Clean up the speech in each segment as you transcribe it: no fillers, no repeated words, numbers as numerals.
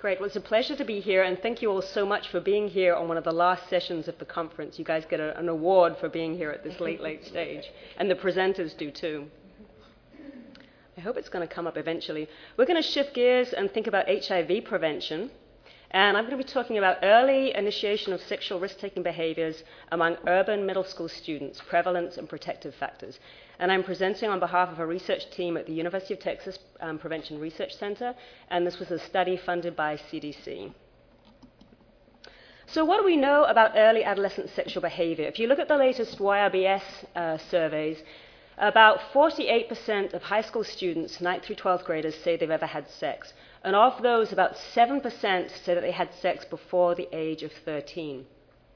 Great. Well, it's a pleasure to be here, and thank you all so much for being here on one of the last sessions of the conference. You guys get an award for being here at this late stage, and the presenters do too. I hope it's going to come up eventually. We're going to shift gears and think about HIV prevention, and I'm going to be talking about early initiation of sexual risk-taking behaviors among urban middle school students, prevalence and protective factors. And I'm presenting on behalf of a research team at the University of Texas Prevention Research Center, and this was a study funded by CDC. So what do we know about early adolescent sexual behavior? If you look at the latest YRBS surveys, about 48% of high school students, 9th through 12th graders, say they've ever had sex. And of those, about 7% say that they had sex before the age of 13.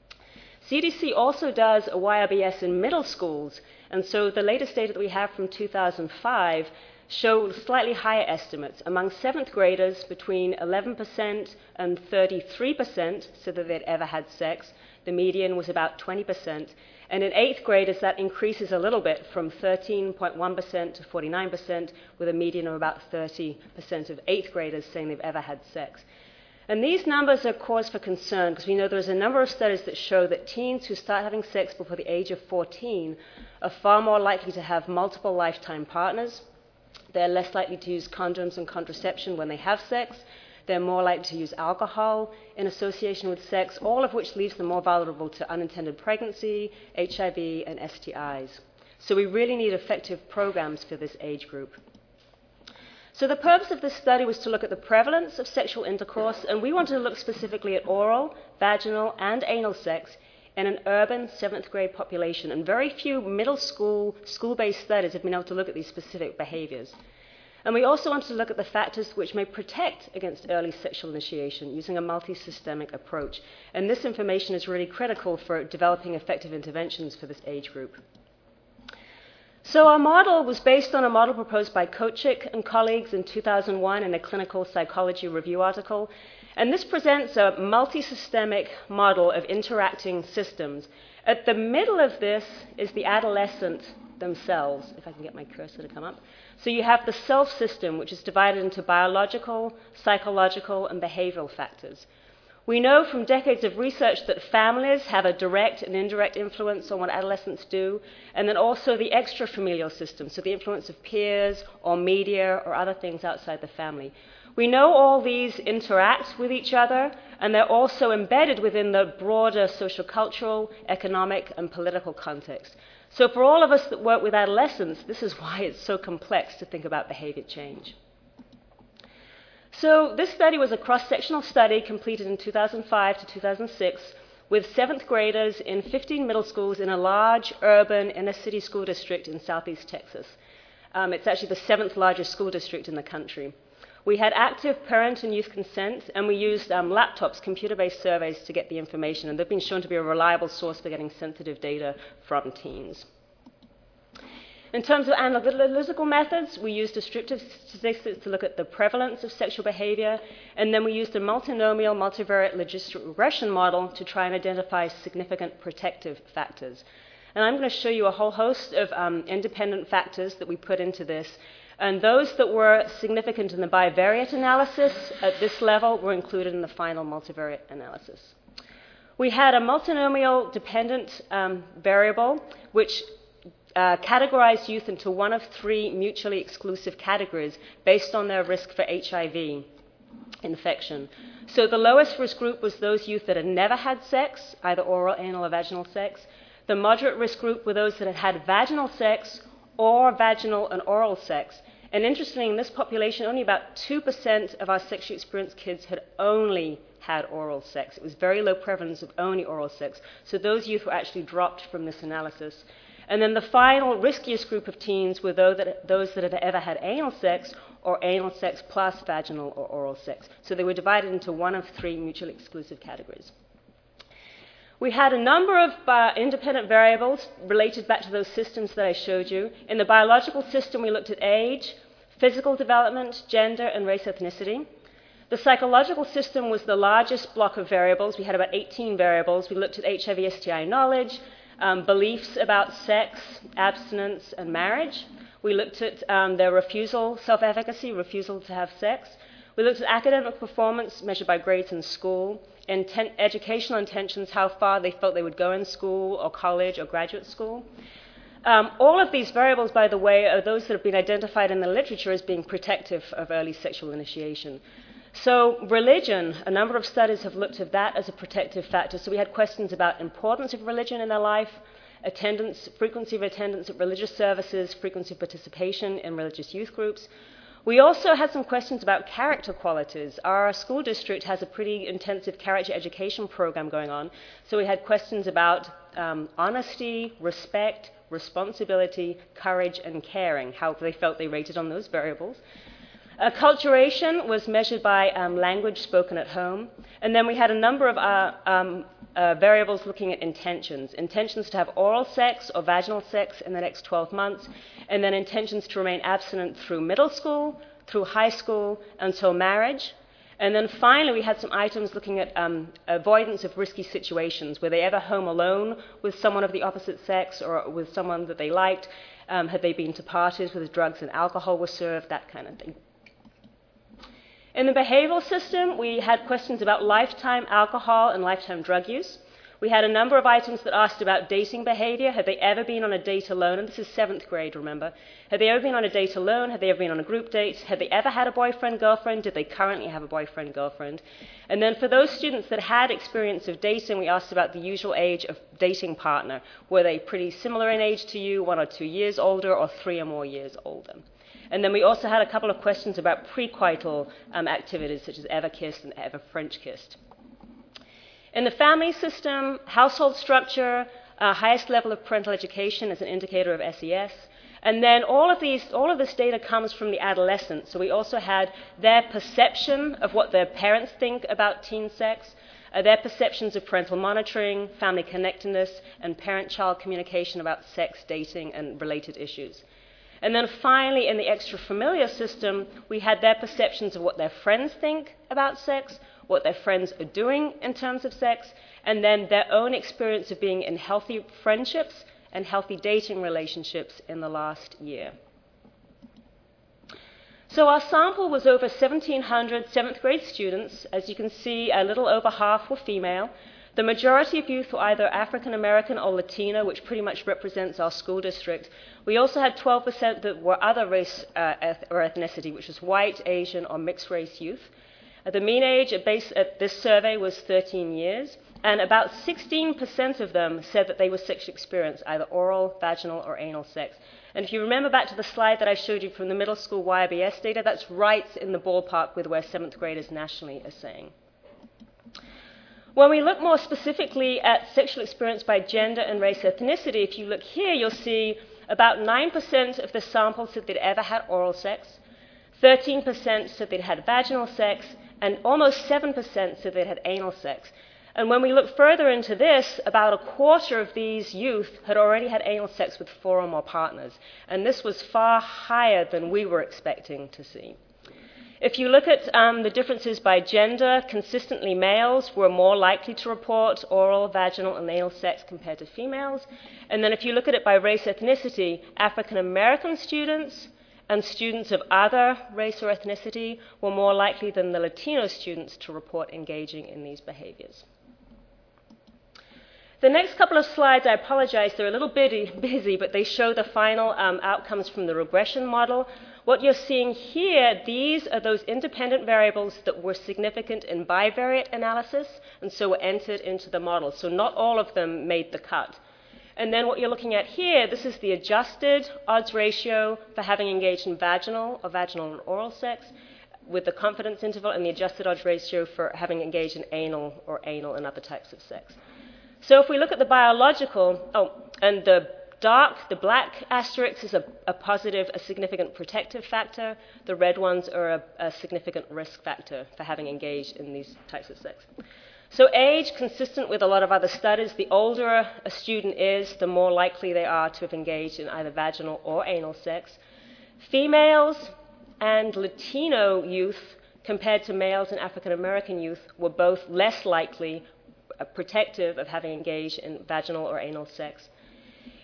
CDC also does a YRBS in middle schools, and so the latest data that we have from 2005 show slightly higher estimates. Among 7th graders, between 11% and 33% said that they'd ever had sex. The median was about 20%. And in 8th graders, that increases a little bit from 13.1% to 49%, with a median of about 30% of 8th graders saying they've ever had sex. And these numbers are cause for concern because we know there's a number of studies that show that teens who start having sex before the age of 14 are far more likely to have multiple lifetime partners. They're less likely to use condoms and contraception when they have sex. They're more likely to use alcohol in association with sex, all of which leaves them more vulnerable to unintended pregnancy, HIV, and STIs. So we really need effective programs for this age group. So the purpose of this study was to look at the prevalence of sexual intercourse, and we wanted to look specifically at oral, vaginal, and anal sex in an urban 7th grade population. And very few middle school, school-based studies have been able to look at these specific behaviors. And we also wanted to look at the factors which may protect against early sexual initiation using a multi-systemic approach. And this information is really critical for developing effective interventions for this age group. So our model was based on a model proposed by Kochik and colleagues in 2001 in a Clinical Psychology Review article. And this presents a multi-systemic model of interacting systems. At the middle of this is the adolescent themselves, if I can get my cursor to come up. So you have the self system, which is divided into biological, psychological, and behavioral factors. We know from decades of research that families have a direct and indirect influence on what adolescents do, and then also the extrafamilial system, so the influence of peers or media or other things outside the family. We know all these interact with each other, and they're also embedded within the broader social-cultural, economic, and political context. So for all of us that work with adolescents, this is why it's so complex to think about behavior change. So this study was a cross-sectional study completed in 2005 to 2006 with 7th graders in 15 middle schools in a large urban inner-city school district in southeast Texas. It's actually the 7th largest school district in the country. We had active parent and youth consent, and we used laptops, computer-based surveys to get the information, and they've been shown to be a reliable source for getting sensitive data from teens. In terms of analytical methods, we used descriptive statistics to look at the prevalence of sexual behavior, and then we used a multinomial multivariate logistic regression model to try and identify significant protective factors. And I'm going to show you a whole host of independent factors that we put into this, and those that were significant in the bivariate analysis at this level were included in the final multivariate analysis. We had a multinomial dependent variable which categorized youth into one of 3 mutually exclusive categories based on their risk for HIV infection. So the lowest risk group was those youth that had never had sex, either oral, anal, or vaginal sex. The moderate risk group were those that had had vaginal sex or vaginal and oral sex. And interestingly, in this population, only about 2% of our sexually experienced kids had only had oral sex. It was very low prevalence of only oral sex. So those youth were actually dropped from this analysis. And then the final riskiest group of teens were those that had ever had anal sex or anal sex plus vaginal or oral sex. So they were divided into one of 3 mutually exclusive categories. We had a number of independent variables related back to those systems that I showed you. In the biological system, we looked at age, physical development, gender, and race ethnicity. The psychological system was the largest block of variables. We had about 18 variables. We looked at HIV, STI knowledge, beliefs about sex, abstinence, and marriage. We looked at their refusal, self-efficacy, refusal to have sex. We looked at academic performance measured by grades in school, educational intentions, how far they felt they would go in school or college or graduate school. All of these variables, by the way, are those that have been identified in the literature as being protective of early sexual initiation. So religion, a number of studies have looked at that as a protective factor. So we had questions about importance of religion in their life, attendance, frequency of attendance at religious services, frequency of participation in religious youth groups. We also had some questions about character qualities. Our school district has a pretty intensive character education program going on. So we had questions about honesty, respect, responsibility, courage, and caring, how they felt they rated on those variables. Acculturation was measured by language spoken at home. And then we had a number of variables looking at intentions. Intentions to have oral sex or vaginal sex in the next 12 months, and then intentions to remain abstinent through middle school, through high school, until marriage. And then finally, we had some items looking at avoidance of risky situations. Were they ever home alone with someone of the opposite sex or with someone that they liked? Had they been to parties where drugs and alcohol were served? That kind of thing. In the behavioral system, we had questions about lifetime alcohol and lifetime drug use. We had a number of items that asked about dating behavior. Had they ever been on a date alone? And this is 7th grade, remember. Had they ever been on a date alone? Had they ever been on a group date? Had they ever had a boyfriend, girlfriend? Did they currently have a boyfriend, girlfriend? And then for those students that had experience of dating, we asked about the usual age of dating partner. Were they pretty similar in age to you, 1 or 2 years older, or 3 or more years older? And then we also had a couple of questions about precoital activities, such as ever kissed and ever French kissed. In the family system, household structure, highest level of parental education is an indicator of SES. And then all of this data comes from the adolescents. So we also had their perception of what their parents think about teen sex, their perceptions of parental monitoring, family connectedness, and parent-child communication about sex, dating, and related issues. And then finally, in the extrafamiliar system, we had their perceptions of what their friends think about sex, what their friends are doing in terms of sex, and then their own experience of being in healthy friendships and healthy dating relationships in the last year. So our sample was over 1,700 7th grade students. As you can see, a little over half were female. The majority of youth were either African American or Latino, which pretty much represents our school district. We also had 12% that were other race or ethnicity, which was white, Asian, or mixed race youth. The mean age at this survey was 13 years, and about 16% of them said that they were sexually experienced, either oral, vaginal, or anal sex. And if you remember back to the slide that I showed you from the middle school YRBS data, that's right in the ballpark with where 7th graders nationally are saying. When we look more specifically at sexual experience by gender and race ethnicity, if you look here, you'll see about 9% of the sample said they'd ever had oral sex, 13% said they'd had vaginal sex, and almost 7% said they'd had anal sex. And when we look further into this, about a quarter of these youth had already had anal sex with 4 or more partners. And this was far higher than we were expecting to see. If you look at the differences by gender, consistently males were more likely to report oral, vaginal, and anal sex compared to females. And then if you look at it by race ethnicity, African American students and students of other race or ethnicity were more likely than the Latino students to report engaging in these behaviors. The next couple of slides, I apologize, they're a little busy, but they show the final outcomes from the regression model. What you're seeing here, these are those independent variables that were significant in bivariate analysis, and so were entered into the model. So not all of them made the cut. And then what you're looking at here, this is the adjusted odds ratio for having engaged in vaginal or vaginal and oral sex, with the confidence interval, and the adjusted odds ratio for having engaged in anal or anal and other types of sex. So if we look at the biological, and the black asterisk is a positive, a significant protective factor. The red ones are a significant risk factor for having engaged in these types of sex. So age, consistent with a lot of other studies, the older a student is, the more likely they are to have engaged in either vaginal or anal sex. Females and Latino youth, compared to males and African American youth, were both less likely protective of having engaged in vaginal or anal sex.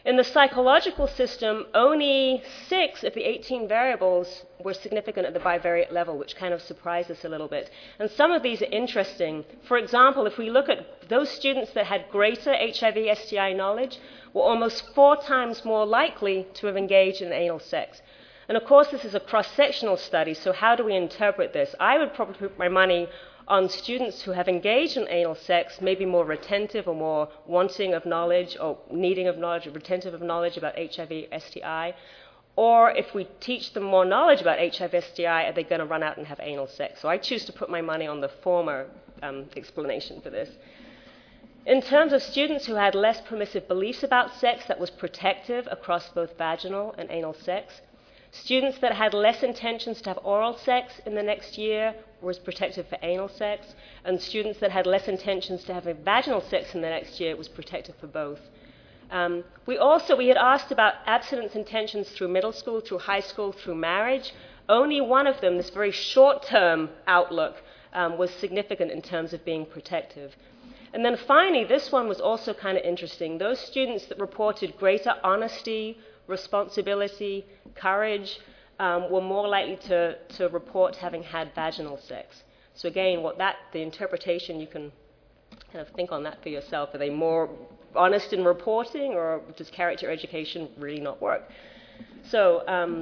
In the psychological system, only 6 of the 18 variables were significant at the bivariate level, which kind of surprised us a little bit. And some of these are interesting. For example, if we look at those students that had greater HIV/STI knowledge, were almost 4 times more likely to have engaged in anal sex. And of course, this is a cross-sectional study, so how do we interpret this? I would probably put my money on students who have engaged in anal sex, maybe more retentive or more wanting of knowledge or needing of knowledge or retentive of knowledge about HIV/STI. Or if we teach them more knowledge about HIV/STI, are they going to run out and have anal sex? So I choose to put my money on the former explanation for this. In terms of students who had less permissive beliefs about sex, that was protective across both vaginal and anal sex. Students that had less intentions to have oral sex in the next year was protective for anal sex, and students that had less intentions to have vaginal sex in the next year was protective for both. We had asked about abstinence intentions through middle school, through high school, through marriage. Only one of them, this very short-term outlook, was significant in terms of being protective. And then finally, this one was also kind of interesting. Those students that reported greater honesty, responsibility, courage, were more likely to report having had vaginal sex. So again, the interpretation, you can kind of think on that for yourself. Are they more honest in reporting, or does character education really not work? So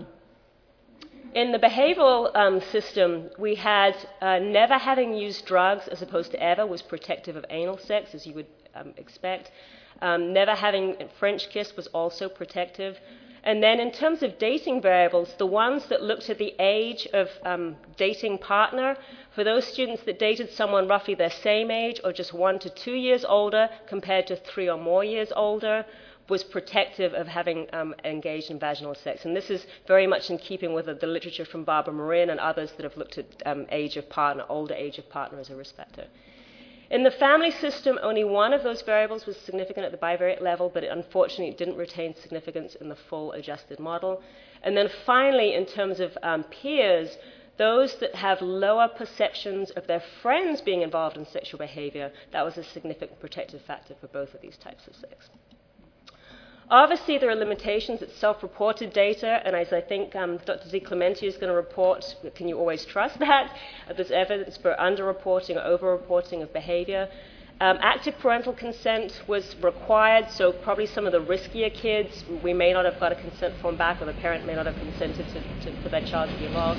in the behavioral system, we had never having used drugs as opposed to ever was protective of anal sex, as you would expect. Never having French kiss was also protective. And then in terms of dating variables, the ones that looked at the age of dating partner, for those students that dated someone roughly their same age or just 1 to 2 years older compared to 3 or more years older, was protective of having engaged in vaginal sex. And this is very much in keeping with the literature from Barbara Marin and others that have looked at age of partner, older age of partner as a risk factor. In the family system, only one of those variables was significant at the bivariate level, but unfortunately it didn't retain significance in the full adjusted model. And then finally, in terms of peers, those that have lower perceptions of their friends being involved in sexual behavior, that was a significant protective factor for both of these types of sex. Obviously, there are limitations. It's self-reported data, and as I think Dr. Z. Clementi is going to report, can you always trust that? There's evidence for under-reporting or over-reporting of behavior. Active parental consent was required, so probably some of the riskier kids, we may not have got a consent form back, or the parent may not have consented for their child to be involved.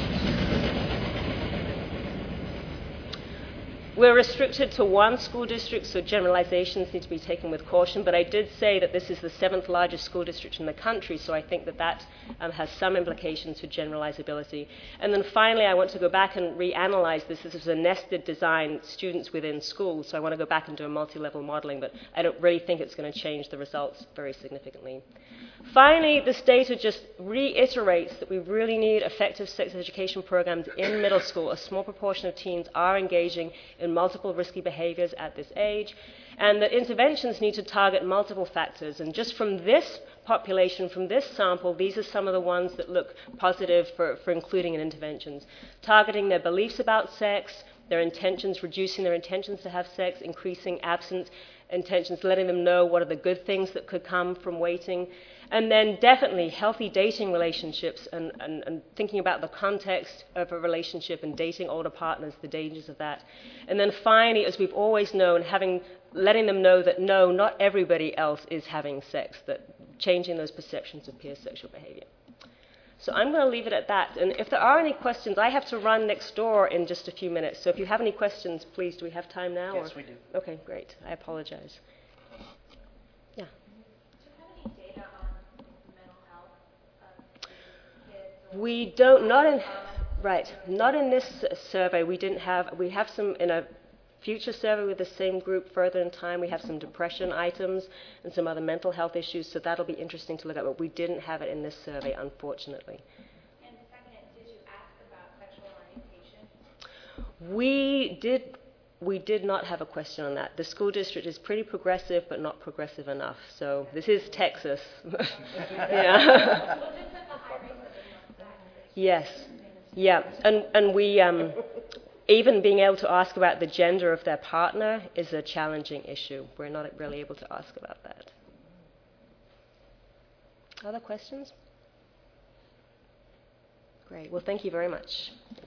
We're restricted to one school district, so generalizations need to be taken with caution, but I did say that this is the 7th largest school district in the country, so I think that has some implications for generalizability. And then finally, I want to go back and reanalyze this. This is a nested design, students within schools, so I want to go back and do a multi-level modeling, but I don't really think it's going to change the results very significantly. Finally, this data just reiterates that we really need effective sex education programs in middle school. A small proportion of teens are engaging in multiple risky behaviors at this age, and that interventions need to target multiple factors. And just from this population, from this sample, these are some of the ones that look positive for including in interventions. Targeting their beliefs about sex, their intentions, reducing their intentions to have sex, increasing absence intentions, letting them know what are the good things that could come from waiting. And then definitely healthy dating relationships and thinking about the context of a relationship and dating older partners, the dangers of that. And then finally, as we've always known, letting them know that no, not everybody else is having sex, that changing those perceptions of peer sexual behavior. So I'm going to leave it at that. And if there are any questions, I have to run next door in just a few minutes. So if you have any questions, please, do we have time now? Yes, we do. Okay, great. I apologize. Yeah. We don't, not in this survey. We have some in a future survey with the same group further in time. We have some depression items and some other mental health issues, so that'll be interesting to look at, but we didn't have it in this survey, unfortunately. And second, did you ask about sexual orientation? We did not have a question on that. The school district is pretty progressive, but not progressive enough. So this is Texas. Yeah. Yes. Yeah. And we even being able to ask about the gender of their partner is a challenging issue. We're not really able to ask about that. Other questions? Great. Well, thank you very much.